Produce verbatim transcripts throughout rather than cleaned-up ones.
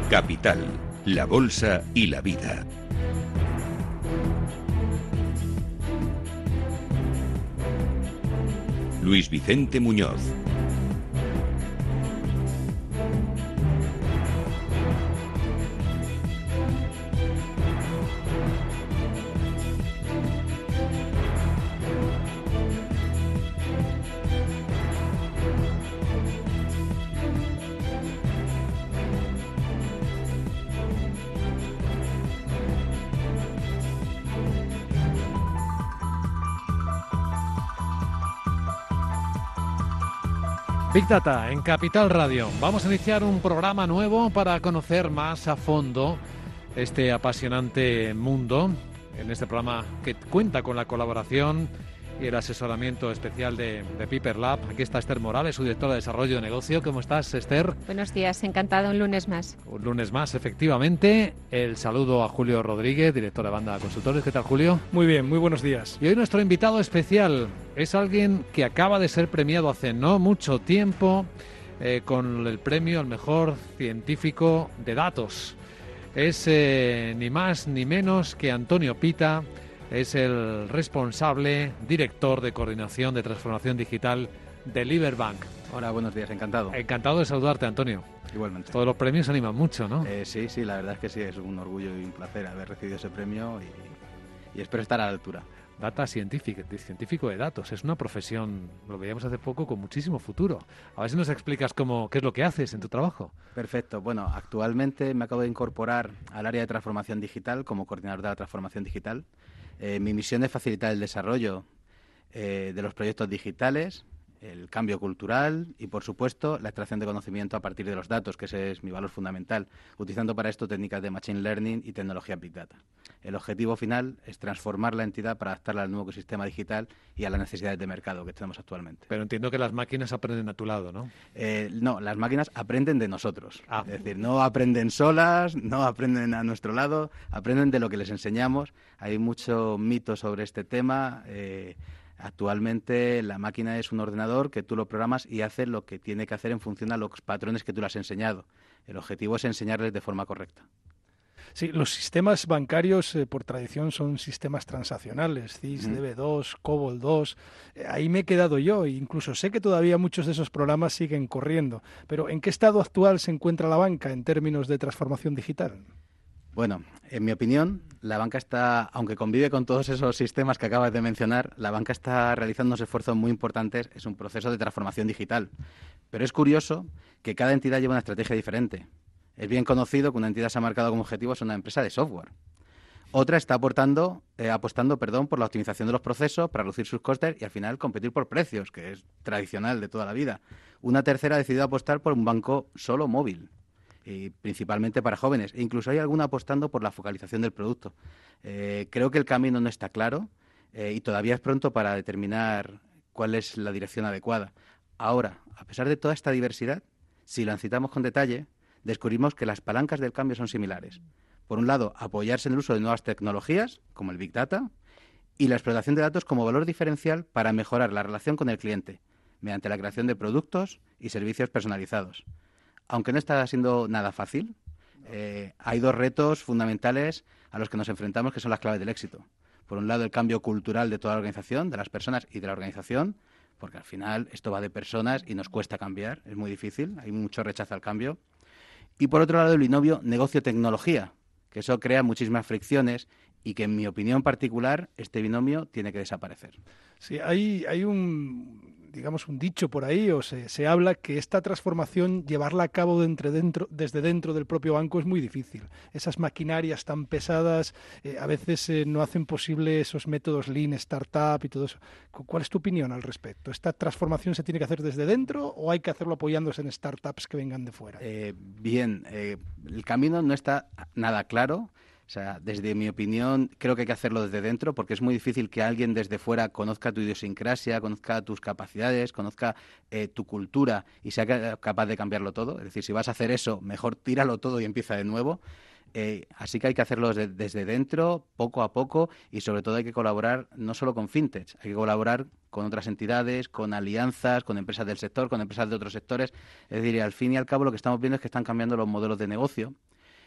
Capital, la Bolsa y la Vida. Luis Vicente Muñoz. Big Data en Capital Radio. Vamos a iniciar un programa nuevo para conocer más a fondo este apasionante mundo. En este programa que cuenta con la colaboración y el asesoramiento especial de, de Piper Lab. Aquí está Esther Morales, su directora de Desarrollo de Negocio. ¿Cómo estás, Esther? Buenos días, encantado, un lunes más. Un lunes más, efectivamente. El saludo a Julio Rodríguez, director de Banda Consultores. ¿Qué tal, Julio? Muy bien, muy buenos días. Y hoy nuestro invitado especial es alguien que acaba de ser premiado hace no mucho tiempo eh, con el premio al mejor científico de datos. Es eh, ni más ni menos que Antonio Pita. Es el responsable, director de coordinación de transformación digital de Liberbank. Hola, buenos días, encantado. Encantado de saludarte, Antonio. Igualmente. Todos los premios animan mucho, ¿no? Eh, sí, sí, la verdad es que sí, es un orgullo y un placer haber recibido ese premio y, y espero estar a la altura. Data Scientific, científico de datos, es una profesión, lo veíamos hace poco, con muchísimo futuro. A ver si nos explicas cómo, qué es lo que haces en tu trabajo. Perfecto. Bueno, actualmente me acabo de incorporar al área de transformación digital como coordinador de la transformación digital. Eh, mi misión es facilitar el desarrollo eh, de los proyectos digitales, el cambio cultural y, por supuesto, la extracción de conocimiento a partir de los datos, que ese es mi valor fundamental, utilizando para esto técnicas de Machine Learning y tecnología Big Data. El objetivo final es transformar la entidad para adaptarla al nuevo ecosistema digital y a las necesidades de mercado que tenemos actualmente. Pero entiendo que las máquinas aprenden a tu lado, ¿no? Eh, no, las máquinas aprenden de nosotros. Ah. Es decir, no aprenden solas, no aprenden a nuestro lado, aprenden de lo que les enseñamos. Hay mucho mito sobre este tema. Eh, Actualmente la máquina es un ordenador que tú lo programas y hace lo que tiene que hacer en función a los patrones que tú le has enseñado. El objetivo es enseñarles de forma correcta. Sí, los sistemas bancarios eh, por tradición son sistemas transaccionales, C I S, Mm. D B dos, COBOL dos. Eh, ahí me he quedado yo, e incluso sé que todavía muchos de esos programas siguen corriendo. Pero ¿en qué estado actual se encuentra la banca en términos de transformación digital? Bueno, en mi opinión, la banca está, aunque convive con todos esos sistemas que acabas de mencionar, la banca está realizando unos esfuerzos muy importantes. Es un proceso de transformación digital. Pero es curioso que cada entidad lleva una estrategia diferente. Es bien conocido que una entidad se ha marcado como objetivo es una empresa de software. Otra está aportando, eh, apostando perdón, por la optimización de los procesos para reducir sus costes y al final competir por precios, que es tradicional de toda la vida. Una tercera ha decidido apostar por un banco solo móvil, y principalmente para jóvenes, e incluso hay alguna apostando por la focalización del producto. Eh, creo que el camino no está claro eh, y todavía es pronto para determinar cuál es la dirección adecuada. Ahora, a pesar de toda esta diversidad, si la incitamos con detalle, descubrimos que las palancas del cambio son similares. Por un lado, apoyarse en el uso de nuevas tecnologías, como el Big Data, y la explotación de datos como valor diferencial para mejorar la relación con el cliente, mediante la creación de productos y servicios personalizados. Aunque no está siendo nada fácil, eh, hay dos retos fundamentales a los que nos enfrentamos que son las claves del éxito. Por un lado, el cambio cultural de toda la organización, de las personas y de la organización, porque al final esto va de personas y nos cuesta cambiar, es muy difícil, hay mucho rechazo al cambio. Y por otro lado, el binomio negocio-tecnología, que eso crea muchísimas fricciones y que, en mi opinión particular, este binomio tiene que desaparecer. Sí, hay, hay un, digamos, un dicho por ahí, o se, se habla que esta transformación, llevarla a cabo de entre dentro, desde dentro del propio banco es muy difícil. Esas maquinarias tan pesadas eh, a veces eh, no hacen posible esos métodos Lean, Startup y todo eso. ¿Cuál es tu opinión al respecto? ¿Esta transformación se tiene que hacer desde dentro o hay que hacerlo apoyándose en startups que vengan de fuera? Eh, bien, eh, el camino no está nada claro. O sea, desde mi opinión, creo que hay que hacerlo desde dentro porque es muy difícil que alguien desde fuera conozca tu idiosincrasia, conozca tus capacidades, conozca eh, tu cultura y sea capaz de cambiarlo todo. Es decir, si vas a hacer eso, mejor tíralo todo y empieza de nuevo. Eh, así que hay que hacerlo desde, desde dentro, poco a poco, y sobre todo hay que colaborar no solo con fintechs, hay que colaborar con otras entidades, con alianzas, con empresas del sector, con empresas de otros sectores. Es decir, al fin y al cabo lo que estamos viendo es que están cambiando los modelos de negocio.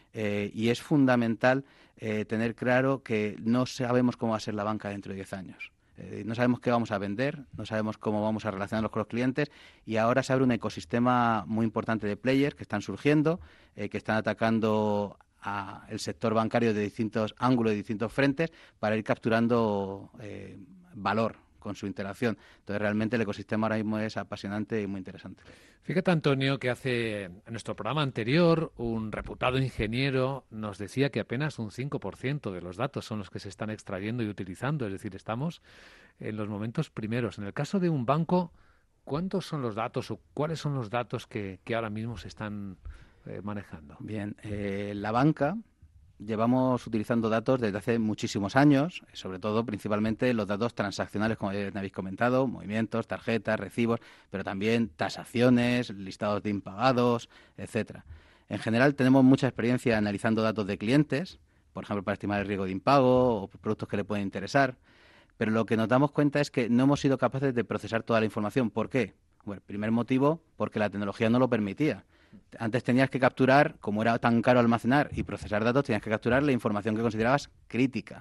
Eh, y es fundamental eh, tener claro que no sabemos cómo va a ser la banca dentro de diez años. Eh, no sabemos qué vamos a vender, no sabemos cómo vamos a relacionarnos con los clientes y ahora se abre un ecosistema muy importante de players que están surgiendo, eh, que están atacando a el sector bancario de distintos ángulos, de distintos frentes, para ir capturando eh, valor con su interacción. Entonces, realmente el ecosistema ahora mismo es apasionante y muy interesante. Fíjate, Antonio, que hace en nuestro programa anterior un reputado ingeniero nos decía que apenas un cinco por ciento de los datos son los que se están extrayendo y utilizando, es decir, estamos en los momentos primeros. En el caso de un banco, ¿cuántos son los datos o cuáles son los datos que, que ahora mismo se están eh, manejando? Bien, eh, la banca llevamos utilizando datos desde hace muchísimos años, sobre todo principalmente los datos transaccionales, como ya habéis comentado, movimientos, tarjetas, recibos, pero también tasaciones, listados de impagados, etcétera. En general tenemos mucha experiencia analizando datos de clientes, por ejemplo, para estimar el riesgo de impago o productos que le pueden interesar, pero lo que nos damos cuenta es que no hemos sido capaces de procesar toda la información. ¿Por qué? Bueno, primer motivo, porque la tecnología no lo permitía. Antes tenías que capturar, como era tan caro almacenar y procesar datos, tenías que capturar la información que considerabas crítica.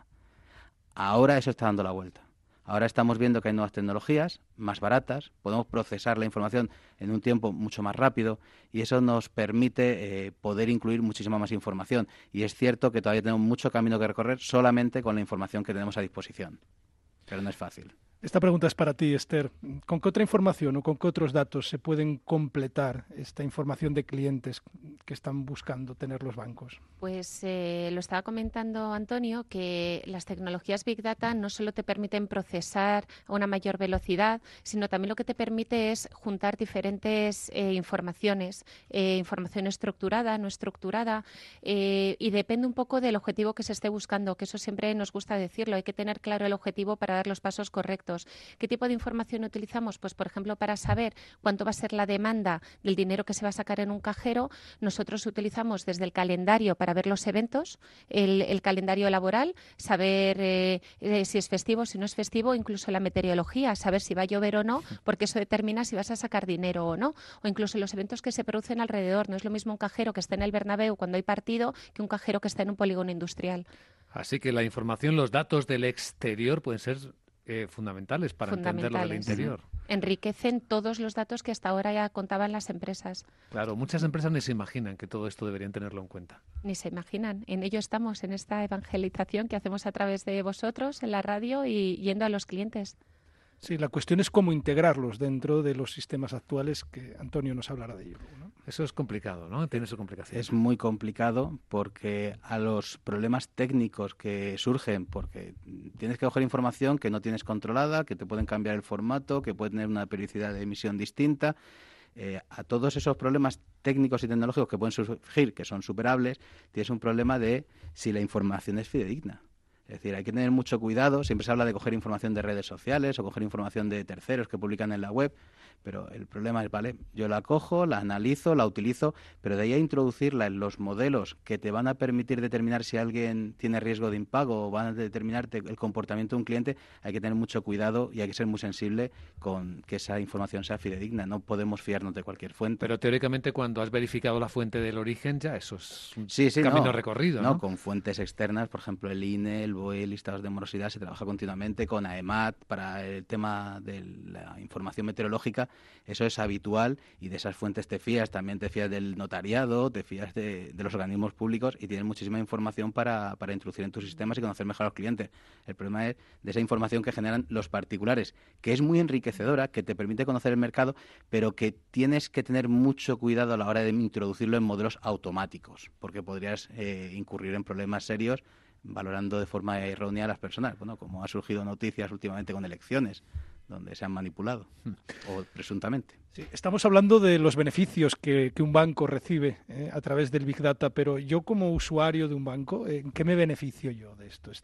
Ahora eso está dando la vuelta. Ahora estamos viendo que hay nuevas tecnologías más baratas, podemos procesar la información en un tiempo mucho más rápido y eso nos permite eh, poder incluir muchísima más información. Y es cierto que todavía tenemos mucho camino que recorrer solamente con la información que tenemos a disposición, pero no es fácil. Esta pregunta es para ti, Esther. ¿Con qué otra información o con qué otros datos se pueden completar esta información de clientes que están buscando tener los bancos? Pues eh, lo estaba comentando Antonio, que las tecnologías Big Data no solo te permiten procesar a una mayor velocidad, sino también lo que te permite es juntar diferentes eh, informaciones, eh, información estructurada, no estructurada, eh, y depende un poco del objetivo que se esté buscando, que eso siempre nos gusta decirlo, hay que tener claro el objetivo para dar los pasos correctos. ¿Qué tipo de información utilizamos? Pues, por ejemplo, para saber cuánto va a ser la demanda del dinero que se va a sacar en un cajero, nosotros utilizamos desde el calendario para ver los eventos, el, el calendario laboral, saber eh, eh, si es festivo, si no es festivo, incluso la meteorología, saber si va a llover o no, porque eso determina si vas a sacar dinero o no, o incluso los eventos que se producen alrededor. No es lo mismo un cajero que esté en el Bernabéu cuando hay partido que un cajero que esté en un polígono industrial. Así que la información, los datos del exterior pueden ser Eh, fundamentales para entender lo del interior. Enriquecen todos los datos que hasta ahora ya contaban las empresas. Claro, muchas empresas ni se imaginan que todo esto deberían tenerlo en cuenta. Ni se imaginan. En ello estamos, en esta evangelización que hacemos a través de vosotros, en la radio y yendo a los clientes. Sí, la cuestión es cómo integrarlos dentro de los sistemas actuales, que Antonio nos hablará de ello, ¿no? Eso es complicado, ¿no? Tiene su complicación. Es muy complicado porque a los problemas técnicos que surgen, porque tienes que coger información que no tienes controlada, que te pueden cambiar el formato, que puede tener una periodicidad de emisión distinta, eh, a todos esos problemas técnicos y tecnológicos que pueden surgir, que son superables, tienes un problema de si la información es fidedigna. Es decir, hay que tener mucho cuidado. Siempre se habla de coger información de redes sociales o coger información de terceros que publican en la web, pero el problema es, vale, yo la cojo, la analizo, la utilizo, pero de ahí a introducirla en los modelos que te van a permitir determinar si alguien tiene riesgo de impago o van a determinarte el comportamiento de un cliente, hay que tener mucho cuidado y hay que ser muy sensible con que esa información sea fidedigna. No podemos fiarnos de cualquier fuente. Pero teóricamente cuando has verificado la fuente del origen ya eso es un sí, sí, camino no, recorrido, ¿no? No, con fuentes externas, por ejemplo el I N E, el B O E, listados de morosidad, se trabaja continuamente con AEMAT para el tema de la información meteorológica. Eso es habitual y de esas fuentes te fías. También te fías del notariado, te fías de, de los organismos públicos y tienes muchísima información para, para introducir en tus sistemas y conocer mejor a los clientes. El problema es de esa información que generan los particulares, que es muy enriquecedora, que te permite conocer el mercado, pero que tienes que tener mucho cuidado a la hora de introducirlo en modelos automáticos, porque podrías eh, incurrir en problemas serios valorando de forma errónea a las personas, bueno, como ha surgido noticias últimamente con elecciones, donde se han manipulado, o presuntamente. Sí, estamos hablando de los beneficios que, que un banco recibe eh, a través del Big Data, pero yo como usuario de un banco, ¿en qué me beneficio yo de esto, Esther?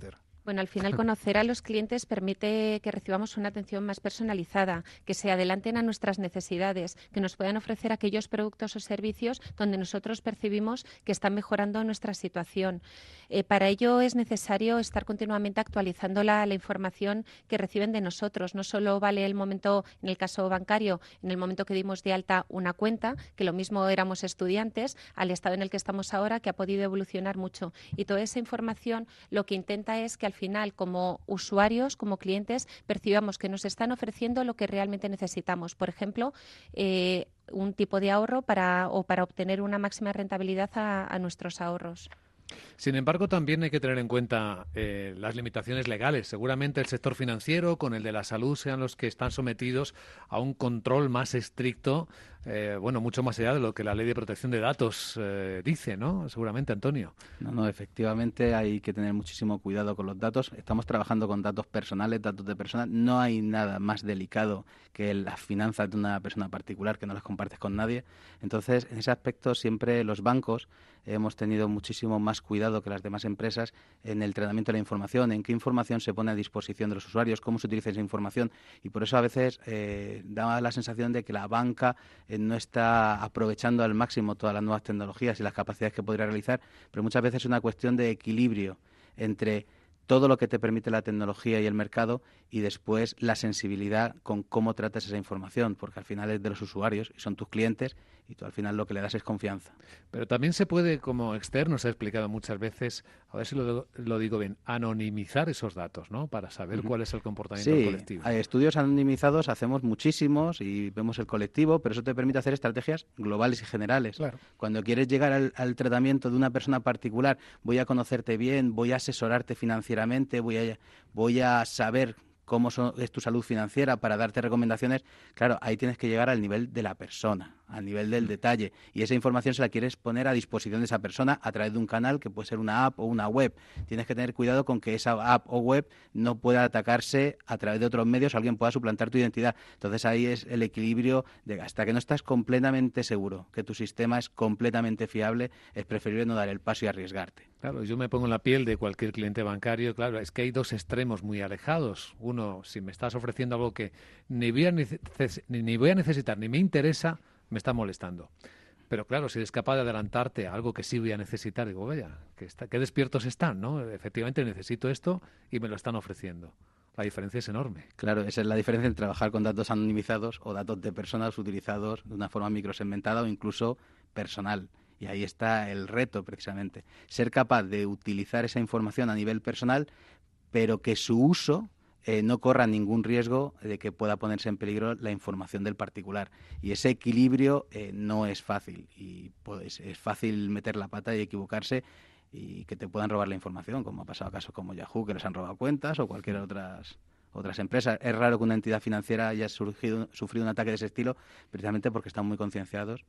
Bueno, al final conocer a los clientes permite que recibamos una atención más personalizada, que se adelanten a nuestras necesidades, que nos puedan ofrecer aquellos productos o servicios donde nosotros percibimos que están mejorando nuestra situación. Eh, para ello es necesario estar continuamente actualizando la, la información que reciben de nosotros. No solo vale el momento, en el caso bancario, en el momento que dimos de alta una cuenta, que lo mismo éramos estudiantes, al estado en el que estamos ahora, que ha podido evolucionar mucho. Y toda esa información lo que intenta es que al final, como usuarios, como clientes, percibamos que nos están ofreciendo lo que realmente necesitamos. Por ejemplo, eh, un tipo de ahorro para, o para obtener una máxima rentabilidad a, a nuestros ahorros. Sin embargo, también hay que tener en cuenta eh, las limitaciones legales. Seguramente el sector financiero con el de la salud sean los que están sometidos a un control más estricto, eh, bueno, mucho más allá de lo que la Ley de Protección de Datos eh, dice, ¿no? Seguramente, Antonio. No, no, efectivamente hay que tener muchísimo cuidado con los datos. Estamos trabajando con datos personales, datos de personas. No hay nada más delicado que las finanzas de una persona particular, que no las compartes con nadie. Entonces, en ese aspecto, siempre los bancos hemos tenido muchísimo más cuidado que las demás empresas en el tratamiento de la información, en qué información se pone a disposición de los usuarios, cómo se utiliza esa información. Y por eso a veces eh, da la sensación de que la banca eh, no está aprovechando al máximo todas las nuevas tecnologías y las capacidades que podría realizar, pero muchas veces es una cuestión de equilibrio entre todo lo que te permite la tecnología y el mercado y después la sensibilidad con cómo tratas esa información, porque al final es de los usuarios y son tus clientes y tú al final lo que le das es confianza. Pero también se puede, como externo se ha explicado muchas veces, a ver si lo, lo digo bien, anonimizar esos datos, ¿no? Para saber uh-huh. cuál es el comportamiento sí, del colectivo. Hay estudios anonimizados, hacemos muchísimos y vemos el colectivo, pero eso te permite hacer estrategias globales y generales. Claro. Cuando quieres llegar al, al tratamiento de una persona particular, voy a conocerte bien, voy a asesorarte financieramente, voy a, voy a saber cómo son, es tu salud financiera para darte recomendaciones, claro, ahí tienes que llegar al nivel de la persona, al nivel del detalle. Y esa información se la quieres poner a disposición de esa persona a través de un canal que puede ser una app o una web. Tienes que tener cuidado con que esa app o web no pueda atacarse a través de otros medios o alguien pueda suplantar tu identidad. Entonces ahí es el equilibrio de hasta que no estás completamente seguro que tu sistema es completamente fiable, es preferible no dar el paso y arriesgarte. Claro, yo me pongo en la piel de cualquier cliente bancario. Claro, es que hay dos extremos muy alejados. Uno, si me estás ofreciendo algo que ni voy a, neces- ni voy a necesitar ni me interesa, me está molestando. Pero claro, si eres capaz de adelantarte a algo que sí voy a necesitar, digo, vaya, que está, qué despiertos están, ¿no? Efectivamente necesito esto y me lo están ofreciendo. La diferencia es enorme. Claro, esa es la diferencia entre trabajar con datos anonimizados o datos de personas utilizados de una forma microsegmentada o incluso personal. Y ahí está el reto, precisamente. Ser capaz de utilizar esa información a nivel personal, pero que su uso eh, no corra ningún riesgo de que pueda ponerse en peligro la información del particular. Y ese equilibrio eh, no es fácil. Y pues, es fácil meter la pata y equivocarse y que te puedan robar la información, como ha pasado casos como Yahoo, que les han robado cuentas, o cualquier otras otras empresas. Es raro que una entidad financiera haya surgido, sufrido un ataque de ese estilo, precisamente porque están muy concienciados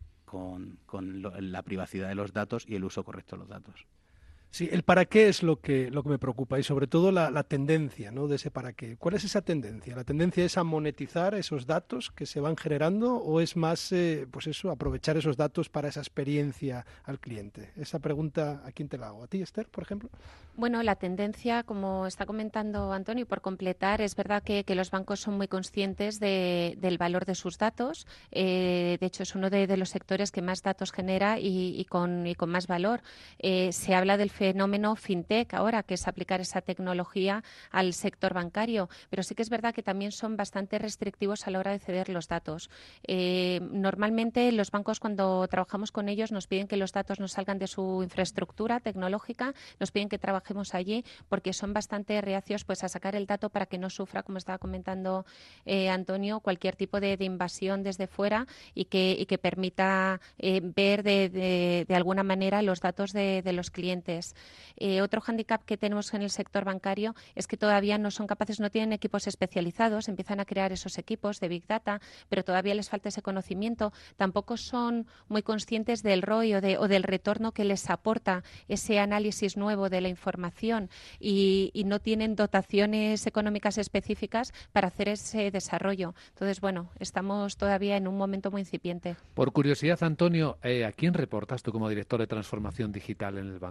con, con lo, la privacidad de los datos y el uso correcto de los datos. Sí, el para qué es lo que, lo que me preocupa y sobre todo la, la tendencia, ¿no?, de ese para qué. ¿Cuál es esa tendencia? ¿La tendencia es a monetizar esos datos que se van generando o es más, eh, pues eso, aprovechar esos datos para esa experiencia al cliente? Esa pregunta, ¿a quién te la hago? ¿A ti, Esther, por ejemplo? Bueno, la tendencia, como está comentando Antonio, por completar, es verdad que, que los bancos son muy conscientes de, del valor de sus datos. Eh, de hecho, es uno de, de los sectores que más datos genera y, y, con, y con más valor. Eh, se habla del fenómeno fintech ahora, que es aplicar esa tecnología al sector bancario, pero sí que es verdad que también son bastante restrictivos a la hora de ceder los datos. Eh, normalmente los bancos, cuando trabajamos con ellos, nos piden que los datos no salgan de su infraestructura tecnológica, nos piden que trabajemos allí porque son bastante reacios pues a sacar el dato para que no sufra, como estaba comentando eh, Antonio, cualquier tipo de, de invasión desde fuera y que, y que permita eh, ver de, de, de alguna manera los datos de, de los clientes. Eh, otro hándicap que tenemos en el sector bancario es que todavía no son capaces, no tienen equipos especializados, empiezan a crear esos equipos de Big Data, pero todavía les falta ese conocimiento. Tampoco son muy conscientes del R O I o, de, o del retorno que les aporta ese análisis nuevo de la información y, y no tienen dotaciones económicas específicas para hacer ese desarrollo. Entonces, bueno, estamos todavía en un momento muy incipiente. Por curiosidad, Antonio, eh, ¿a quién reportas tú como director de transformación digital en el banco? Bueno,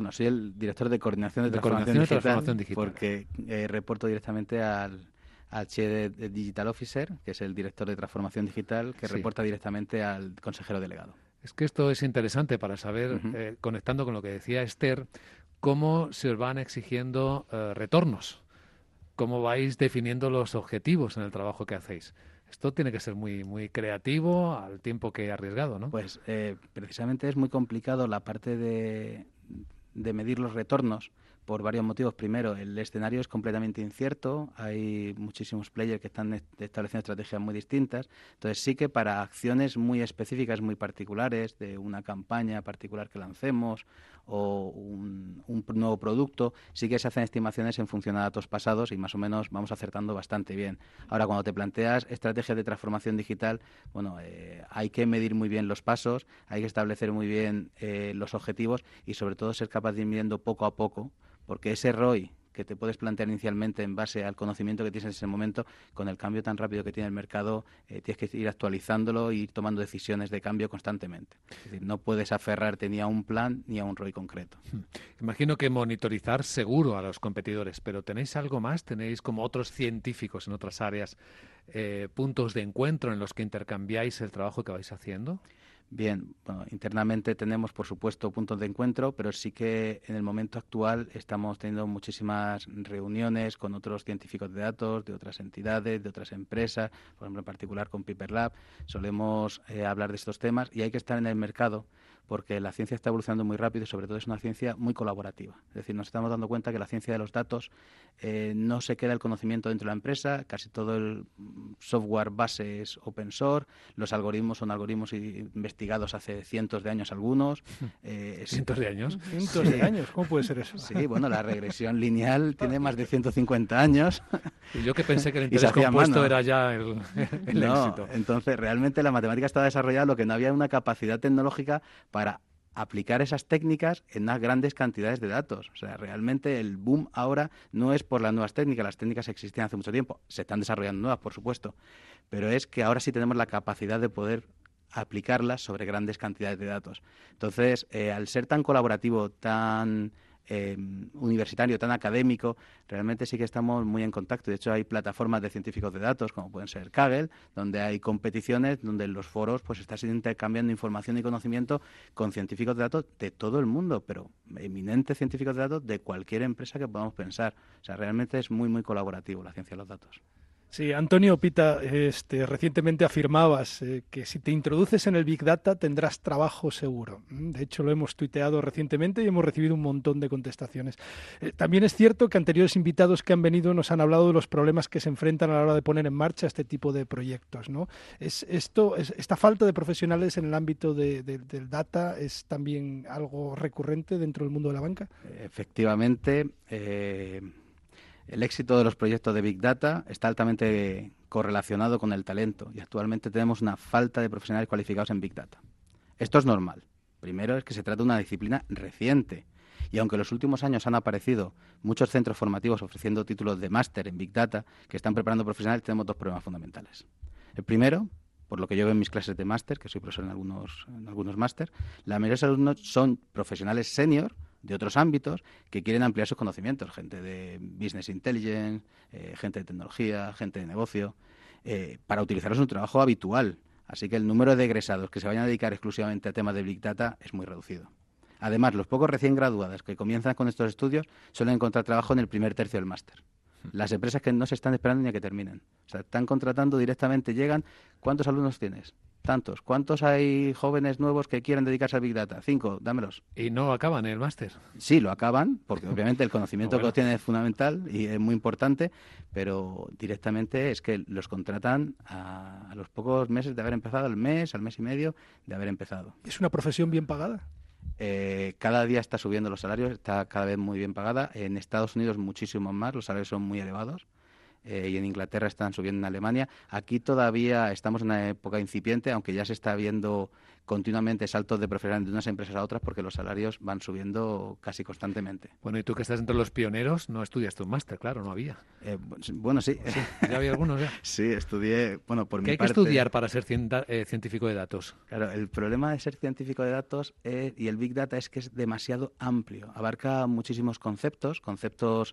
bueno, soy el director de coordinación de, de, transformación, coordinación digital, de transformación digital, porque eh, reporto directamente al, al Chief Digital Officer, que es el director de transformación digital, que sí. reporta directamente al consejero delegado. Es que esto es interesante para saber, uh-huh. eh, conectando con lo que decía Esther, cómo se os van exigiendo eh, retornos, cómo vais definiendo los objetivos en el trabajo que hacéis. Esto tiene que ser muy muy creativo al tiempo que arriesgado, ¿no? Pues eh, precisamente es muy complicado la parte de, de medir los retornos por varios motivos. Primero, el escenario es completamente incierto, hay muchísimos players que están estableciendo estrategias muy distintas. Entonces sí que para acciones muy específicas, muy particulares, de una campaña particular que lancemos o un, un nuevo producto, sí que se hacen estimaciones en función a datos pasados y más o menos vamos acertando bastante bien. Ahora, cuando te planteas estrategias de transformación digital, bueno, eh, hay que medir muy bien los pasos, hay que establecer muy bien eh, los objetivos y sobre todo ser capaz de ir midiendo poco a poco, porque ese R O I que te puedes plantear inicialmente en base al conocimiento que tienes en ese momento, con el cambio tan rápido que tiene el mercado, eh, tienes que ir actualizándolo y ir tomando decisiones de cambio constantemente. Es decir, no puedes aferrarte ni a un plan ni a un R O I concreto. Imagino que monitorizar seguro a los competidores, pero ¿tenéis algo más? ¿Tenéis como otros científicos en otras áreas eh, puntos de encuentro en los que intercambiáis el trabajo que vais haciendo? Bien, bueno, internamente tenemos, por supuesto, puntos de encuentro, pero sí que en el momento actual estamos teniendo muchísimas reuniones con otros científicos de datos, de otras entidades, de otras empresas, por ejemplo, en particular con Piper Lab. Solemos eh, hablar de estos temas y hay que estar en el mercado porque la ciencia está evolucionando muy rápido y sobre todo es una ciencia muy colaborativa. Es decir, nos estamos dando cuenta que la ciencia de los datos eh, no se queda el conocimiento dentro de la empresa, casi todo el software base es open source, los algoritmos son algoritmos investigados hace cientos de años algunos. Eh, ¿Cientos de años? ¿Cientos de años? ¿Cómo puede ser eso? Sí, bueno, la regresión lineal tiene más de ciento cincuenta años. Y yo que pensé que el interés compuesto era ya el, el no, éxito. Entonces, realmente la matemática estaba desarrollada, lo que no había una capacidad tecnológica para aplicar esas técnicas en unas grandes cantidades de datos. O sea, realmente el boom ahora no es por las nuevas técnicas, las técnicas existían hace mucho tiempo, se están desarrollando nuevas, por supuesto, pero es que ahora sí tenemos la capacidad de poder aplicarlas sobre grandes cantidades de datos. Entonces, eh, al ser tan colaborativo, tan eh, universitario, tan académico, realmente sí que estamos muy en contacto. De hecho, hay plataformas de científicos de datos, como pueden ser Kaggle, donde hay competiciones, donde en los foros pues estás intercambiando información y conocimiento con científicos de datos de todo el mundo, pero eminentes científicos de datos de cualquier empresa que podamos pensar. O sea, realmente es muy, muy colaborativo la ciencia de los datos. Sí, Antonio Pita, este, recientemente afirmabas eh, que si te introduces en el Big Data tendrás trabajo seguro. De hecho, lo hemos tuiteado recientemente y hemos recibido un montón de contestaciones. Eh, también es cierto que anteriores invitados que han venido nos han hablado de los problemas que se enfrentan a la hora de poner en marcha este tipo de proyectos, ¿no? Es, esto, es, ¿Esta falta de profesionales en el ámbito de, de, del data es también algo recurrente dentro del mundo de la banca? Efectivamente, eh... el éxito de los proyectos de Big Data está altamente correlacionado con el talento y actualmente tenemos una falta de profesionales cualificados en Big Data. Esto es normal. Primero es que se trata de una disciplina reciente y aunque en los últimos años han aparecido muchos centros formativos ofreciendo títulos de máster en Big Data que están preparando profesionales, tenemos dos problemas fundamentales. El primero, por lo que yo veo en mis clases de máster, que soy profesor en algunos, en algunos máster, la mayoría de los alumnos son profesionales senior de otros ámbitos que quieren ampliar sus conocimientos, gente de business intelligence, eh, gente de tecnología, gente de negocio, eh, para utilizarlos en su trabajo habitual. Así que el número de egresados que se vayan a dedicar exclusivamente a temas de Big Data es muy reducido. Además, los pocos recién graduados que comienzan con estos estudios suelen encontrar trabajo en el primer tercio del máster. Las empresas que no se están esperando ni a que terminen. O sea, están contratando directamente, llegan. ¿Cuántos alumnos tienes? Tantos. ¿Cuántos hay jóvenes nuevos que quieren dedicarse a Big Data? Cinco, dámelos. ¿Y no acaban el máster? Sí, lo acaban, porque obviamente el conocimiento bueno. que obtienen es fundamental y es muy importante, pero directamente es que los contratan a, a los pocos meses de haber empezado, al mes, al mes y medio de haber empezado. ¿Es una profesión bien pagada? Eh, cada día está subiendo los salarios, está cada vez muy bien pagada. En Estados Unidos muchísimo más, los salarios son muy elevados. eh, y en Inglaterra están subiendo en Alemania. Aquí todavía estamos en una época incipiente, aunque ya se está viendo continuamente saltos de profesionales de unas empresas a otras porque los salarios van subiendo casi constantemente. Bueno, y tú que estás entre los pioneros, no estudiaste un máster, claro, no había. Eh, bueno, sí. sí. ¿Ya había algunos ya? Sí, estudié, bueno, por mi ¿Qué hay parte... que estudiar para ser cienta, eh, científico de datos? Claro, el problema de ser científico de datos es, y el Big Data es que es demasiado amplio. Abarca muchísimos conceptos, conceptos...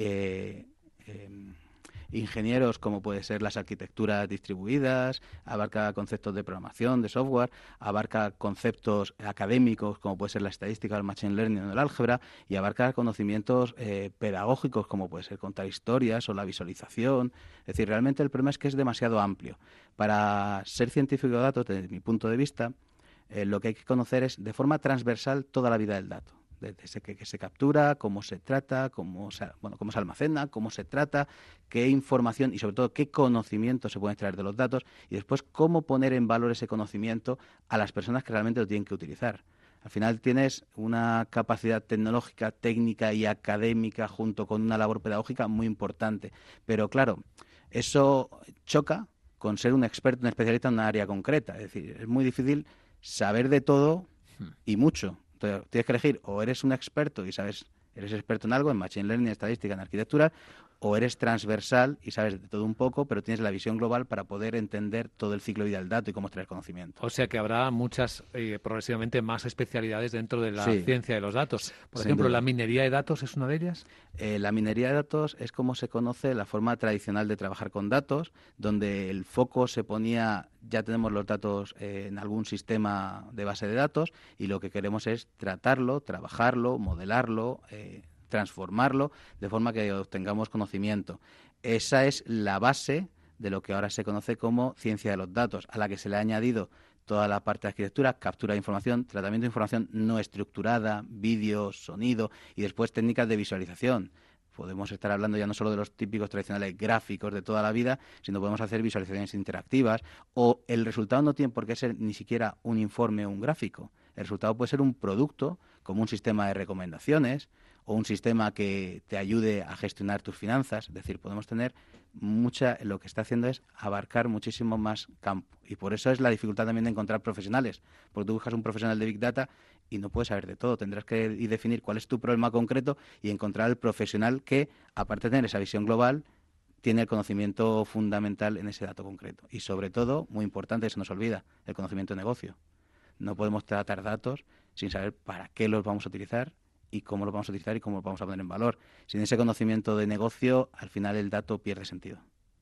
Eh, eh, ingenieros como puede ser las arquitecturas distribuidas, abarca conceptos de programación, de software, abarca conceptos académicos como puede ser la estadística, el machine learning o el álgebra, y abarca conocimientos eh, pedagógicos como puede ser contar historias o la visualización. Es decir, realmente el problema es que es demasiado amplio. Para ser científico de datos, desde mi punto de vista, eh, lo que hay que conocer es de forma transversal toda la vida del dato. Desde que, que se captura, cómo se trata, cómo se, bueno, cómo se almacena, cómo se trata, qué información y sobre todo qué conocimiento se puede extraer de los datos y después cómo poner en valor ese conocimiento a las personas que realmente lo tienen que utilizar. Al final tienes una capacidad tecnológica, técnica y académica junto con una labor pedagógica muy importante. Pero claro, eso choca con ser un experto, un especialista en una área concreta. Es decir, es muy difícil saber de todo y mucho. Entonces, tienes que elegir o eres un experto y sabes, eres experto en algo, en machine learning, estadística, en arquitectura, o eres transversal y sabes de todo un poco, pero tienes la visión global para poder entender todo el ciclo de vida del dato y cómo extraer conocimiento. O sea que habrá muchas, eh, progresivamente más especialidades dentro de la sí, ciencia de los datos. Por ejemplo, duda. ¿La minería de datos es una de ellas? Eh, la minería de datos es como se conoce la forma tradicional de trabajar con datos, donde el foco se ponía, ya tenemos los datos eh, en algún sistema de base de datos y lo que queremos es tratarlo, trabajarlo, modelarlo, eh, transformarlo de forma que obtengamos conocimiento. Esa es la base de lo que ahora se conoce como ciencia de los datos, a la que se le ha añadido toda la parte de arquitectura, captura de información, tratamiento de información no estructurada, vídeo, sonido y después técnicas de visualización. Podemos estar hablando ya no solo de los típicos tradicionales gráficos de toda la vida, sino podemos hacer visualizaciones interactivas o el resultado no tiene por qué ser ni siquiera un informe o un gráfico. El resultado puede ser un producto como un sistema de recomendaciones o un sistema que te ayude a gestionar tus finanzas. Es decir, podemos tener mucha, lo que está haciendo es abarcar muchísimo más campo. Y por eso es la dificultad también de encontrar profesionales. Porque tú buscas un profesional de Big Data y no puedes saber de todo. Tendrás que ir definir cuál es tu problema concreto y encontrar el profesional que, aparte de tener esa visión global, tiene el conocimiento fundamental en ese dato concreto. Y sobre todo, muy importante, se nos olvida, el conocimiento de negocio. No podemos tratar datos sin saber para qué los vamos a utilizar y cómo los vamos a utilizar y cómo los vamos a poner en valor. Sin ese conocimiento de negocio, al final el dato pierde sentido.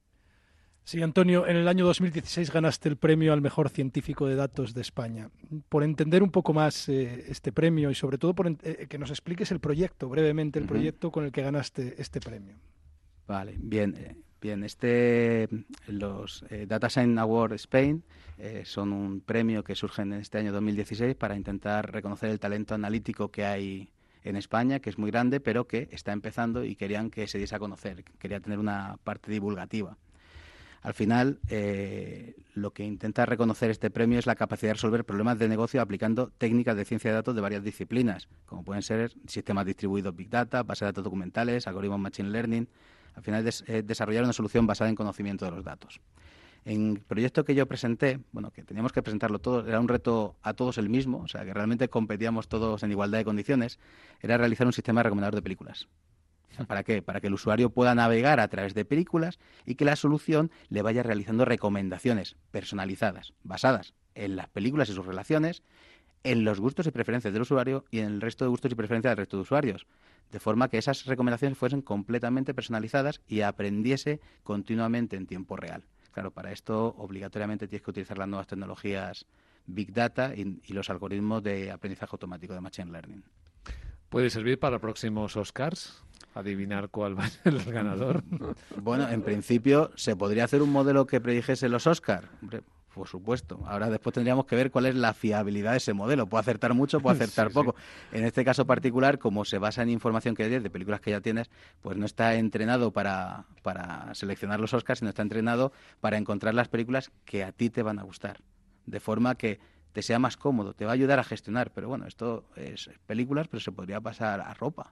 Sí, Antonio, en el año dos mil dieciséis ganaste el premio al mejor científico de datos de España. Por entender un poco más eh, este premio y sobre todo por eh, que nos expliques el proyecto, brevemente el uh-huh. proyecto con el que ganaste este premio. Vale, bien. Eh, bien, este, los eh, Data Science Award Spain eh, son un premio que surge en este año dos mil dieciséis para intentar reconocer el talento analítico que hay en España, que es muy grande, pero que está empezando y querían que se diese a conocer, quería tener una parte divulgativa. Al final, eh, lo que intenta reconocer este premio es la capacidad de resolver problemas de negocio aplicando técnicas de ciencia de datos de varias disciplinas, como pueden ser sistemas distribuidos Big Data, bases de datos documentales, algoritmos Machine Learning. Al final, es eh, desarrollar una solución basada en conocimiento de los datos. En el proyecto que yo presenté, bueno, que teníamos que presentarlo todos, era un reto a todos el mismo, o sea, que realmente competíamos todos en igualdad de condiciones, era realizar un sistema recomendador de películas. ¿Para qué? Para que el usuario pueda navegar a través de películas y que la solución le vaya realizando recomendaciones personalizadas, basadas en las películas y sus relaciones, en los gustos y preferencias del usuario y en el resto de gustos y preferencias del resto de usuarios, de forma que esas recomendaciones fuesen completamente personalizadas y aprendiese continuamente en tiempo real. Claro, para esto obligatoriamente tienes que utilizar las nuevas tecnologías Big Data y, y los algoritmos de aprendizaje automático de Machine Learning. ¿Puede servir para próximos Oscars? ¿Adivinar cuál va a ser el ganador? Bueno, en principio, ¿se podría hacer un modelo que predijese los Oscars? Hombre, por supuesto. Ahora después tendríamos que ver cuál es la fiabilidad de ese modelo. Puede acertar mucho, puede acertar sí, poco. Sí. En este caso particular, como se basa en información que tienes, de películas que ya tienes, pues no está entrenado para, para seleccionar los Oscars, sino está entrenado para encontrar las películas que a ti te van a gustar. De forma que te sea más cómodo, te va a ayudar a gestionar. Pero bueno, esto es películas, pero se podría pasar a ropa.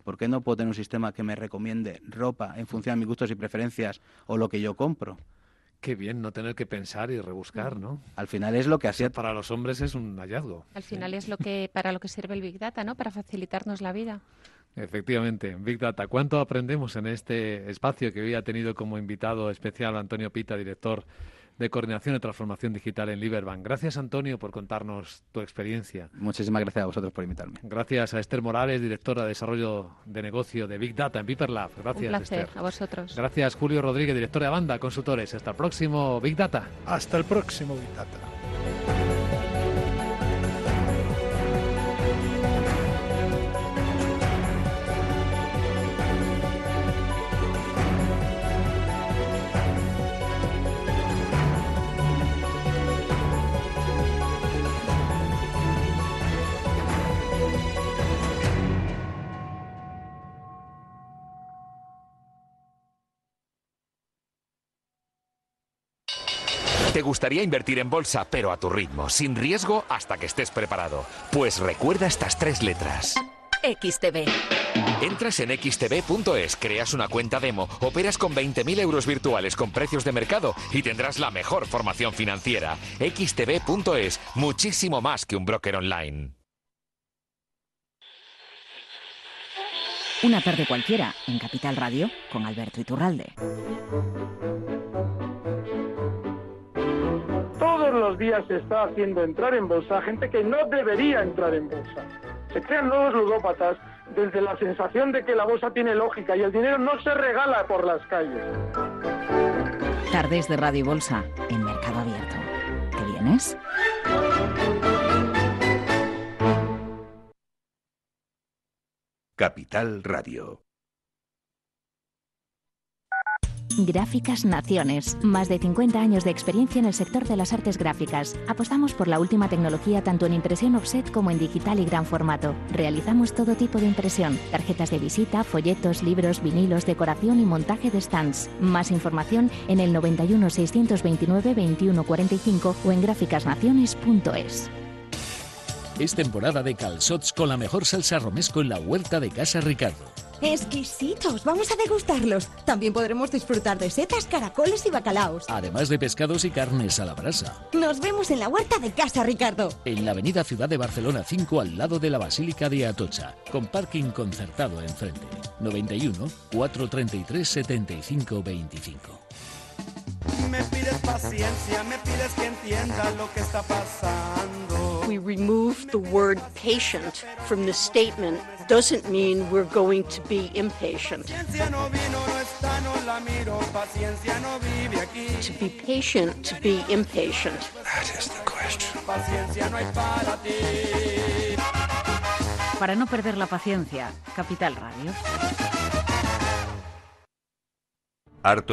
¿Por qué no puedo tener un sistema que me recomiende ropa en función de mis gustos y preferencias o lo que yo compro? Qué bien no tener que pensar y rebuscar, ¿no? Al final es lo que hacía... Para los hombres es un hallazgo. Al final es lo que para lo que sirve el Big Data, ¿no? Para facilitarnos la vida. Efectivamente, Big Data. ¿Cuánto aprendemos en este espacio que hoy ha tenido como invitado especial Antonio Pita, director de Coordinación y Transformación Digital en Liberbank? Gracias, Antonio, por contarnos tu experiencia. Muchísimas gracias a vosotros por invitarme. Gracias a Esther Morales, directora de Desarrollo de Negocio de Big Data en Piperlab. Gracias, Un placer, Esther. a vosotros. Gracias, Julio Rodríguez, director de Avanda Consultores. Hasta el próximo Big Data. Hasta el próximo Big Data. Te gustaría invertir en bolsa, pero a tu ritmo, sin riesgo hasta que estés preparado. Pues recuerda estas tres letras. X T B. Entras en equis te be punto es, creas una cuenta demo, operas con veinte mil euros virtuales con precios de mercado y tendrás la mejor formación financiera. equis te be punto es, muchísimo más que un broker online. Una tarde cualquiera, en Capital Radio, con Alberto Iturralde. Todos los días se está haciendo entrar en bolsa gente que no debería entrar en bolsa. Se crean nuevos ludópatas desde la sensación de que la bolsa tiene lógica y el dinero no se regala por las calles. Tardes de Radio y Bolsa, en Mercado Abierto. ¿Te vienes? Capital Radio. Gráficas Naciones. Más de cincuenta años de experiencia en el sector de las artes gráficas. Apostamos por la última tecnología tanto en impresión offset como en digital y gran formato. Realizamos todo tipo de impresión. Tarjetas de visita, folletos, libros, vinilos, decoración y montaje de stands. Más información en el noventa y uno, seiscientos veintinueve, veintiuno cuarenta y cinco o en gráficas naciones punto es. Es temporada de calçots con la mejor salsa romesco en la huerta de Casa Ricardo. ¡Exquisitos! Vamos a degustarlos. También podremos disfrutar de setas, caracoles y bacalaos. Además de pescados y carnes a la brasa. Nos vemos en la huerta de Casa Ricardo. En la avenida Ciudad de Barcelona cinco, al lado de la Basílica de Atocha, con parking concertado enfrente. noventa y uno, cuatrocientos treinta y tres, setenta y cinco veinticinco. Me pides paciencia, me pides que entienda lo que está pasando. We remove the word patient from the statement doesn't mean we're going to be impatient. Paciencia no vino, no está, no la miro. Paciencia no vive aquí. To be patient, to be impatient. That is the question. Paciencia no hay para ti. Para no perder la paciencia, Capital Radio. Harto